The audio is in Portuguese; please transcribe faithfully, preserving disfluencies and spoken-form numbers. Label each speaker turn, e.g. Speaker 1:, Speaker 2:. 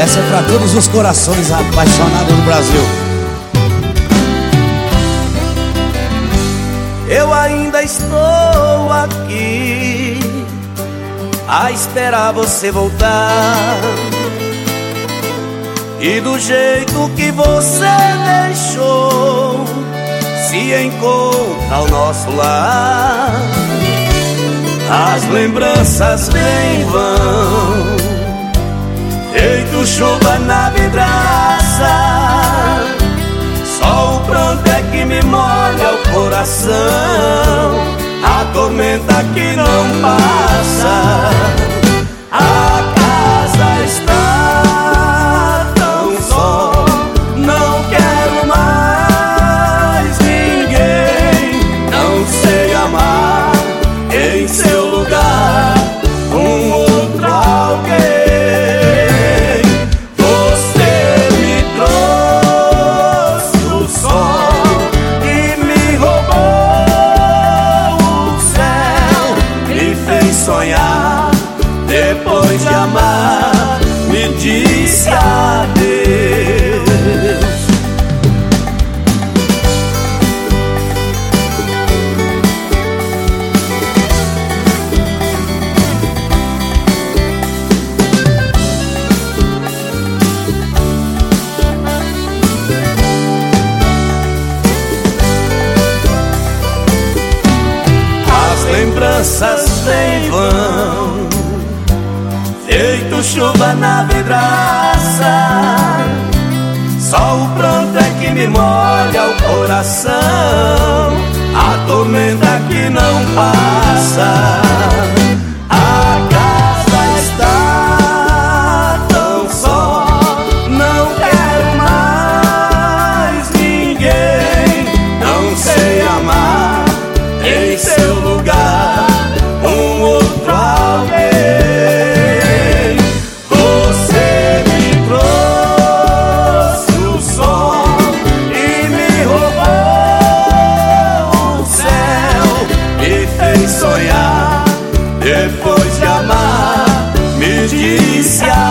Speaker 1: Essa é pra todos os corações apaixonados do Brasil.
Speaker 2: Eu ainda estou aqui a esperar você voltar, e do jeito que você deixou se encontra o nosso lar. As lembranças vêm e vão, feito chuva na vidraça. Só o pranto é que me molha o coração, a tormenta que não passa. A casa está tão só, não quero mais ninguém. Não sei amar em seu lugar um outro alguém. Sonhar depois de amar, me disse adeus. As lembranças vêm e vão, feito chuva na vidraça. Só o pranto é que me molha o coração, a tormenta que não passa. A casa está tão só, não quero mais ninguém. Não sei amar em seu lugar um outro alguém. Você me trouxe o sol e me roubou o céu, me fez sonhar depois de amar, me disse